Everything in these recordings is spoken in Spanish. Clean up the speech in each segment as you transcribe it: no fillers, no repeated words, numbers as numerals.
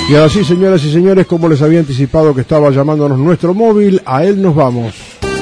Y así, señoras y señores, como les había anticipado que estaba llamándonos nuestro móvil, a él nos vamos.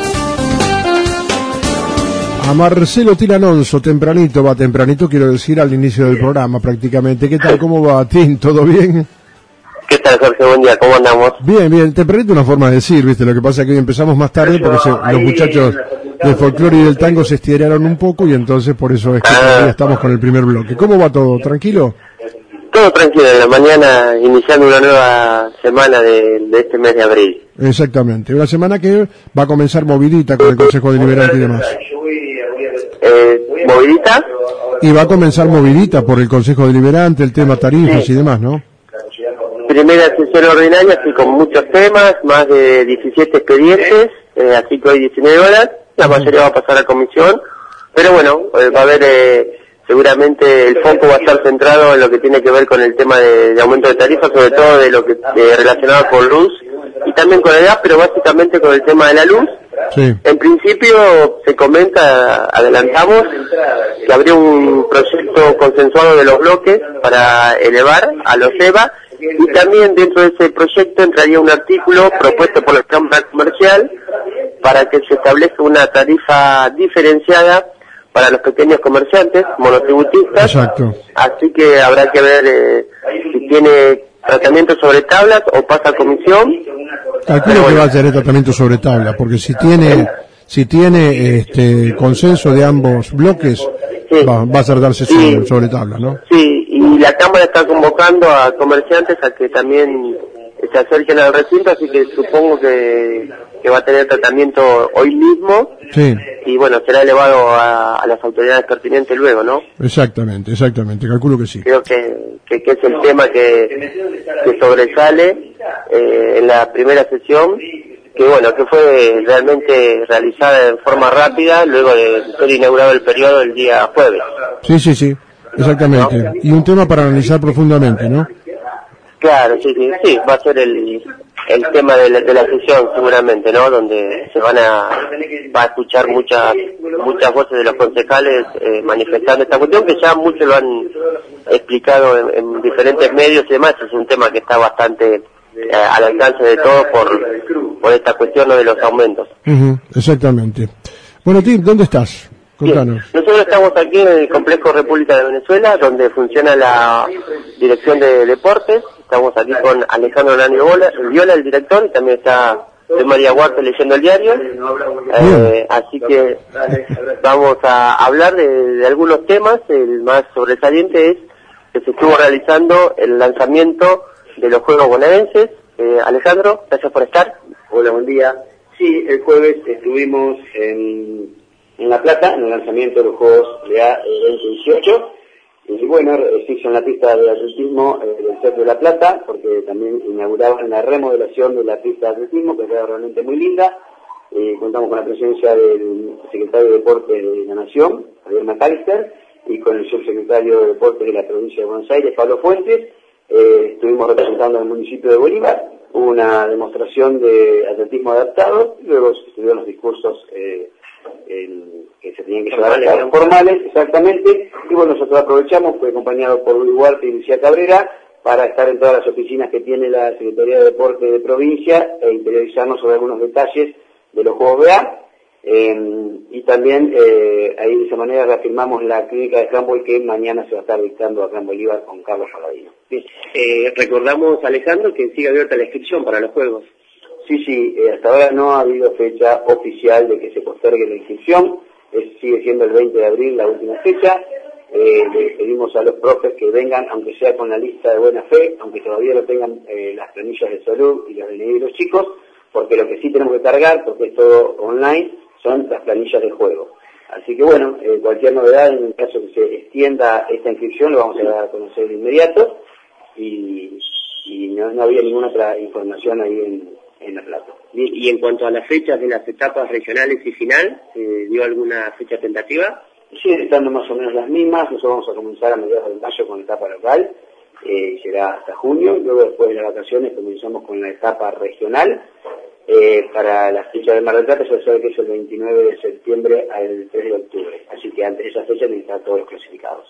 A Marcelo Tiranonso, tempranito quiero decir al inicio del programa prácticamente. ¿Qué tal? ¿Cómo va, Tim? ¿Todo bien? ¿Qué tal, Jorge? Buen día, ¿cómo andamos? Bien, tempranito una forma de decir, ¿viste? Lo que pasa es que hoy empezamos más tarde porque los muchachos del folclore y del tango se estiraron un poco y entonces por eso es que todavía estamos con el primer bloque. ¿Cómo va todo? ¿Tranquilo? Todo tranquilo, en la mañana iniciando una nueva semana de este mes de abril. Exactamente, una semana que va a comenzar movidita con el Consejo Deliberante y demás. ¿Movidita? Y va a comenzar movidita por el Consejo Deliberante, el tema tarifas y demás, ¿no? Primera sesión ordinaria, así con muchos temas, más de 17 expedientes, así que hoy 19 horas, la mayoría va a pasar a comisión, pero bueno, va a haber... seguramente el foco va a estar centrado en lo que tiene que ver con el tema de aumento de tarifas, sobre todo de lo que relacionado con luz y también con el gas, pero básicamente con el tema de la luz. Sí. En principio se comenta, adelantamos, que habría un proyecto consensuado de los bloques para elevar a los EVA y también dentro de ese proyecto entraría un artículo propuesto por la Cámara Comercial para que se establezca una tarifa diferenciada para los pequeños comerciantes, monotributistas. Exacto. Así que habrá que ver si tiene tratamiento sobre tablas o pasa a comisión. Calculo que va a tener tratamiento sobre tabla, porque si tiene consenso de ambos bloques, sí, va a cerrarse sobre tabla, ¿no? Sí, y la Cámara está convocando a comerciantes a que también se acerquen al recinto, así que supongo que va a tener tratamiento hoy mismo. Sí. Y bueno, será elevado a las autoridades pertinentes luego, ¿no? Exactamente, calculo que sí. Creo que es el tema que sobresale en la primera sesión, que bueno, que fue realmente realizada en forma rápida, luego de ser inaugurado el periodo el día jueves. Sí, exactamente. ¿No? Y un tema para analizar profundamente, ¿no? Claro, sí, va a ser el tema de la sesión seguramente, ¿no? Donde se va a escuchar muchas voces de los concejales manifestando esta cuestión, que ya muchos lo han explicado en diferentes medios y demás. Es un tema que está bastante al alcance de todos por esta cuestión, ¿no?, de los aumentos. Exactamente. Bueno, Tim, ¿dónde estás? Contanos. Nosotros estamos aquí en el Complejo República de Venezuela, donde funciona la Dirección de Deportes. Estamos aquí con Alejandro Nani Viola, el director, y también está de María Huarte leyendo el diario. Así que vamos a hablar de algunos temas. El más sobresaliente es que se estuvo realizando el lanzamiento de los Juegos Bonaerenses. Alejandro, gracias por estar. Hola, buen día. Sí, el jueves estuvimos en La Plata, en el lanzamiento de los Juegos de A 2018. Y bueno, se hizo en la pista de atletismo del Cerro de La Plata, porque también inauguraban la remodelación de la pista de atletismo, que queda realmente muy linda. Contamos con la presencia del secretario de Deportes de la Nación, Javier McAllister, y con el subsecretario de Deportes de la provincia de Buenos Aires, Pablo Fuentes. Estuvimos representando al municipio de Bolívar. Hubo una demostración de atletismo adaptado, y luego estuvieron los discursos que se tenían que llevar a cabo, formales, exactamente, y bueno, nosotros aprovechamos, fue acompañado por Luis Huarte y Lucía Cabrera, para estar en todas las oficinas que tiene la Secretaría de Deporte de provincia e interiorizarnos sobre algunos detalles de los Juegos BA, y también ahí de esa manera reafirmamos la clínica de handball que mañana se va a estar dictando acá en Bolívar con Carlos Paladino. Recordamos, Alejandro, que sigue abierta la inscripción para los Juegos. Sí, hasta ahora no ha habido fecha oficial de que se postergue la inscripción, sigue siendo el 20 de abril la última fecha. Le pedimos a los profes que vengan, aunque sea con la lista de buena fe, aunque todavía no tengan las planillas de salud y los DNI de los chicos, porque lo que sí tenemos que cargar, porque es todo online, son las planillas de juego. Así que bueno, cualquier novedad, en el caso que se extienda esta inscripción, lo vamos a dar a conocer de inmediato, y no había ninguna otra información ahí en La Plata. Y en cuanto a las fechas de las etapas regionales y final, ¿dio alguna fecha tentativa? Siguen estando más o menos las mismas. Nosotros vamos a comenzar a mediados de mayo con la etapa local, será hasta junio, luego después de las vacaciones comenzamos con la etapa regional. Para la fecha de Mar del Plata se sabe que es el 29 de septiembre al 3 de octubre, así que antes de esa fecha necesitan todos los clasificados.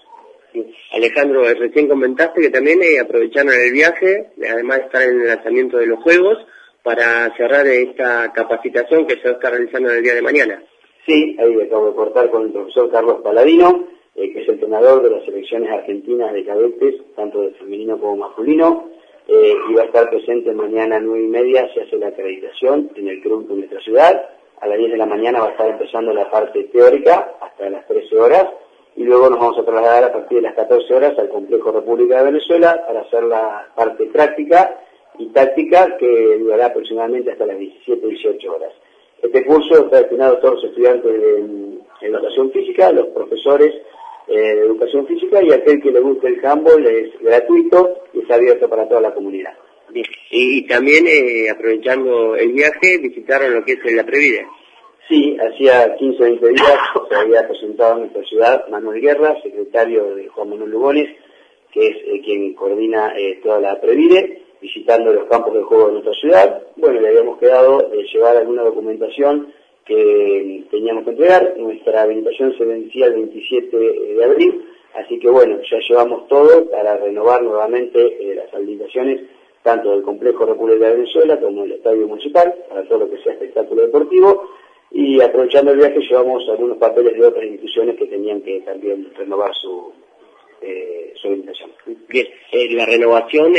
Alejandro, recién comentaste que también aprovecharon el viaje, además de estar en el lanzamiento de los Juegos, para cerrar esta capacitación que se va a estar realizando en el día de mañana. Sí, ahí acabo de cortar con el profesor Carlos Paladino, que es entrenador de las selecciones argentinas de cadetes, tanto de femenino como masculino, y va a estar presente mañana a 9:30, se hace la acreditación en el club de nuestra ciudad. A las 10 de la mañana va a estar empezando la parte teórica hasta las 13 horas, y luego nos vamos a trasladar a partir de las 14 horas al Complejo República de Venezuela para hacer la parte práctica y táctica, que durará aproximadamente hasta las 17-18 horas. Este curso está destinado a todos los estudiantes de educación física, los profesores de educación física, y aquel que le guste el handball es gratuito y está abierto para toda la comunidad. Bien. Y también, aprovechando el viaje, visitaron lo que es la Previde. Sí, hacía 15-20 días se había presentado en nuestra ciudad Manuel Guerra, secretario de Juan Manuel Lugones, que es quien coordina toda la Previde, visitando los campos de juego de nuestra ciudad. Bueno, le habíamos quedado de llevar alguna documentación que teníamos que entregar. Nuestra habilitación se vencía el 27 de abril, así que bueno, ya llevamos todo para renovar nuevamente las habilitaciones, tanto del Complejo República de Venezuela como del Estadio Municipal, para todo lo que sea espectáculo deportivo, y aprovechando el viaje llevamos algunos papeles de otras instituciones que tenían que también renovar su habilitación. Bien, la renovación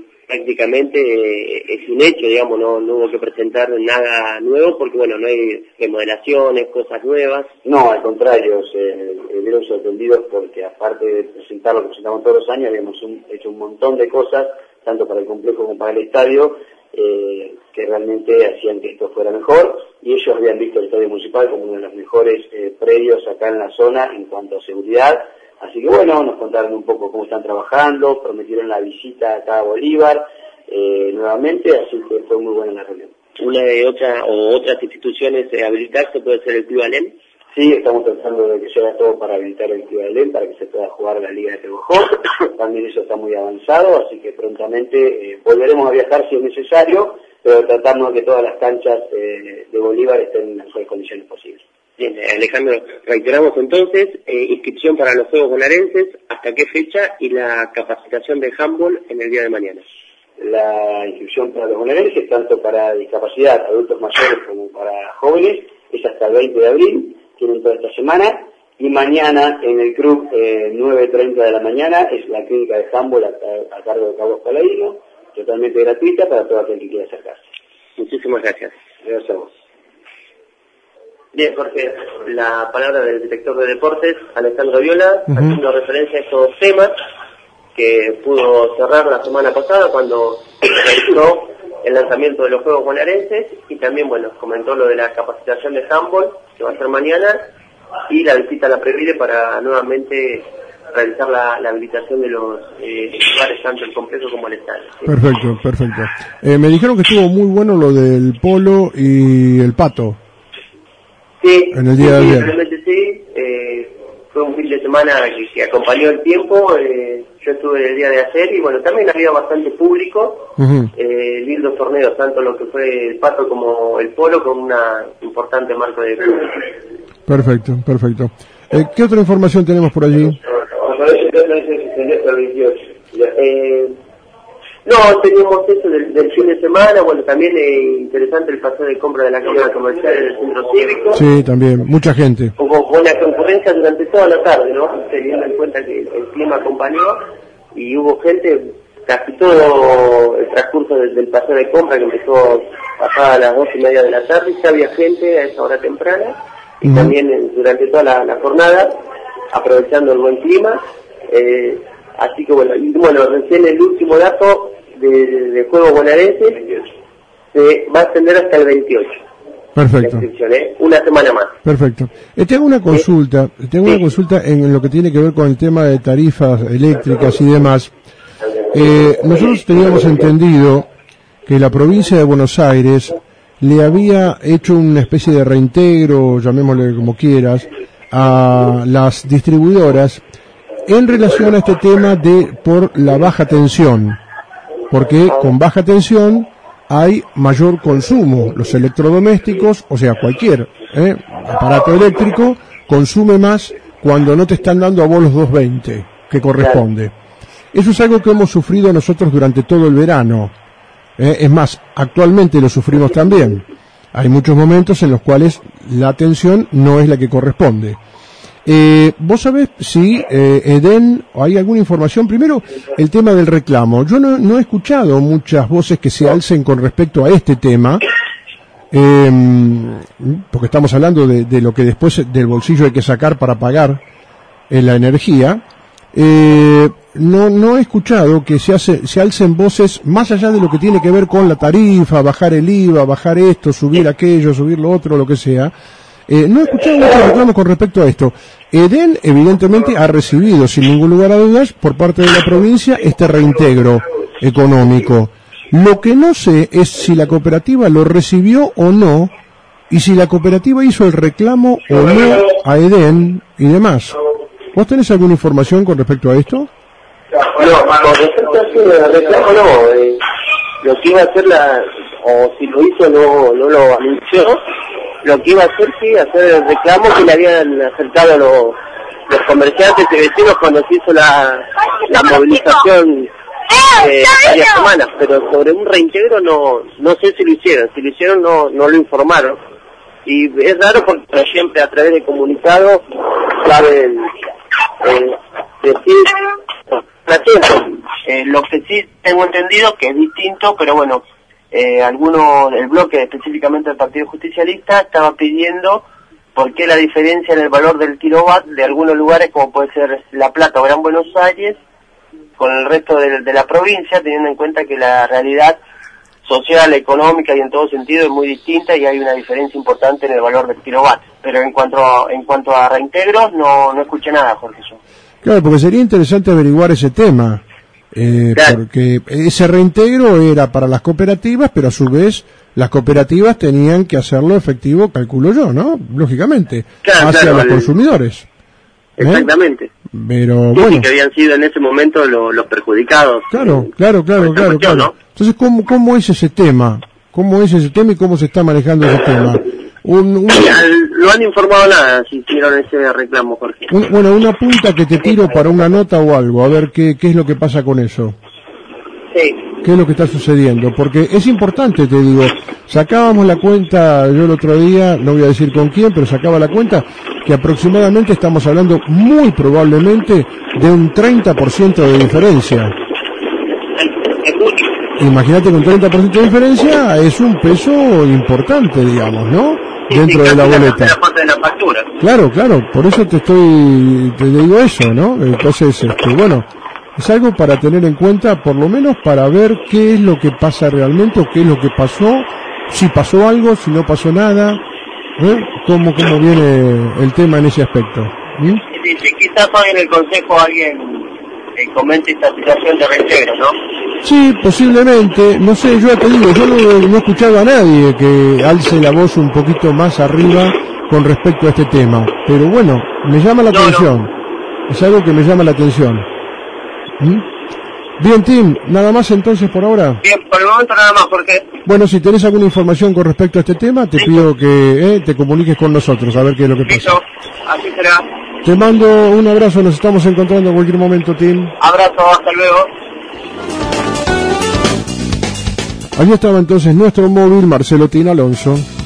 prácticamente es un hecho, digamos, no hubo que presentar nada nuevo porque, bueno, no hay remodelaciones, cosas nuevas. No, al contrario, se vieron sorprendidos porque aparte de presentar lo que presentamos todos los años, habíamos hecho un montón de cosas, tanto para el complejo como para el estadio, que realmente hacían que esto fuera mejor, y ellos habían visto el estadio municipal como uno de los mejores predios acá en la zona en cuanto a seguridad. Así que bueno, nos contaron un poco cómo están trabajando, prometieron la visita acá a Bolívar nuevamente, así que fue muy buena la reunión. Una de otras instituciones habilitarse puede ser el Club Alem. Sí, estamos tratando de que se haga todo para habilitar el Club Alem, para que se pueda jugar la Liga de Trebojó. También eso está muy avanzado, así que prontamente volveremos a viajar si es necesario, pero tratamos de que todas las canchas de Bolívar estén en las mejores condiciones posibles. Bien, Alejandro, reiteramos entonces, inscripción para los Juegos Bonaerenses, ¿hasta qué fecha? Y la capacitación de handball en el día de mañana. La inscripción para los bonaerenses, tanto para discapacidad, adultos mayores como para jóvenes, es hasta el 20 de abril, tienen toda esta semana, y mañana en el club 9:30 de la mañana es la clínica de handball a cargo de Carlos Paladino, totalmente gratuita para todo aquel que quiera acercarse. Muchísimas gracias. Gracias a vos. Bien, Jorge, la palabra del director de deportes, Alejandro Viola, haciendo referencia a estos temas que pudo cerrar la semana pasada cuando realizó el lanzamiento de los Juegos Bonaerenses, y también, bueno, comentó lo de la capacitación de handball, que va a ser mañana, y la visita a la Previde para nuevamente realizar la habilitación de los lugares, tanto el complejo como el estadio. ¿Sí? Perfecto. Me dijeron que estuvo muy bueno lo del polo y el pato. Sí, en el día de ayer. Realmente sí, fue un fin de semana que acompañó el tiempo, yo estuve el día de ayer y bueno, también había bastante público, lindos torneos, tanto lo que fue el pato como el polo, con una importante marca de público. Perfecto. ¿Qué otra información tenemos por allí? No, teníamos eso del fin de semana, bueno, también interesante el paseo de compra de la Cámara Comercial en el Centro Cívico. Sí, también, mucha gente. Hubo buena concurrencia durante toda la tarde, ¿no? Teniendo en cuenta que el clima acompañó y hubo gente casi todo el transcurso del paseo de compra, que empezó pasada a las 2:30 de la tarde, ya había gente a esa hora temprana, y también durante toda la jornada, aprovechando el buen clima. Así que bueno, recién el último dato de Juegos Bonaerenses se va a extender hasta el 28. Perfecto. La inscripción, una semana más. Perfecto. Tengo una consulta, en lo que tiene que ver con el tema de tarifas eléctricas y demás. Nosotros teníamos entendido que la provincia de Buenos Aires le había hecho una especie de reintegro, llamémosle como quieras, a las distribuidoras en relación a este tema por la baja tensión, porque con baja tensión hay mayor consumo. Los electrodomésticos, o sea, cualquier aparato eléctrico, consume más cuando no te están dando a vos los 220. que corresponde. Eso es algo que hemos sufrido nosotros durante todo el verano. Es más, actualmente lo sufrimos también. Hay muchos momentos en los cuales la atención no es la que corresponde. ¿Vos sabés si Edén, o hay alguna información? Primero, el tema del reclamo. Yo no he escuchado muchas voces que se alcen con respecto a este tema, porque estamos hablando de lo que después del bolsillo hay que sacar para pagar la energía. No he escuchado que se alcen voces más allá de lo que tiene que ver con la tarifa, bajar el IVA, bajar esto, subir aquello, subir lo otro, lo que sea. No he escuchado muchos reclamos con respecto a esto. Edén, evidentemente, ha recibido, sin ningún lugar a dudas, por parte de la provincia, este reintegro económico. Lo que no sé es si la cooperativa lo recibió o no, y si la cooperativa hizo el reclamo o no a Edén y demás. ¿Vos tenés alguna información con respecto a esto? No, con respecto a ese reclamo no. Lo que iba a hacer o si lo hizo no lo anunció. Lo que iba a hacer, sí, hacer el reclamo que le habían acercado los comerciantes y vecinos cuando se hizo la movilización varias semanas, pero sobre un reintegro no sé si lo hicieron. Si lo hicieron no lo informaron. Y es raro porque siempre a través de comunicados saben decir lo que sí tengo entendido que es distinto, pero bueno, el bloque específicamente del Partido Justicialista estaba pidiendo por qué la diferencia en el valor del kilowatt de algunos lugares como puede ser La Plata o Gran Buenos Aires con el resto de la provincia, teniendo en cuenta que la realidad social, económica y en todo sentido es muy distinta y hay una diferencia importante en el valor del kilowatt. Pero en cuanto a reintegros no escuché nada, Jorge. Claro, porque sería interesante averiguar ese tema, claro. Porque ese reintegro era para las cooperativas, pero a su vez las cooperativas tenían que hacerlo efectivo, calculo yo, ¿no? Lógicamente, hacia los consumidores. Exactamente. Pero bueno, que habían sido en ese momento los perjudicados. Claro. ¿No? Entonces, ¿cómo es ese tema? ¿Cómo es ese tema y cómo se está manejando ese tema? No han informado nada si hicieron ese reclamo, Jorge. Una punta que te tiro para una nota o algo, a ver qué es lo que pasa con eso. Sí. ¿Qué es lo que está sucediendo? Porque es importante, te digo, sacábamos la cuenta, yo el otro día, no voy a decir con quién, pero sacaba la cuenta, que aproximadamente estamos hablando muy probablemente de un 30% de diferencia. Imagínate que un 30% de diferencia es un peso importante, digamos, ¿no? Dentro de la boleta. De la factura. Claro, por eso te digo eso, ¿no? Entonces, bueno, es algo para tener en cuenta, por lo menos para ver qué es lo que pasa realmente o qué es lo que pasó, si pasó algo, si no pasó nada, cómo viene el tema en ese aspecto. Sí, quizás hoy en el Consejo alguien comente esta situación de reintegro, ¿no? Sí, posiblemente, no sé, yo ya te digo, yo no he escuchado a nadie que alce la voz un poquito más arriba con respecto a este tema, pero bueno, me llama la atención, es algo que me llama la atención. Bien, Tim, nada más entonces por ahora. Bien, por el momento nada más, porque... Bueno, si tenés alguna información con respecto a este tema, te pido que te comuniques con nosotros, a ver qué es lo que pasa. Listo, así será. Te mando un abrazo, nos estamos encontrando en cualquier momento, Tim. Abrazo, hasta luego. Allí estaba entonces nuestro móvil, Marcelo Tin Alonso.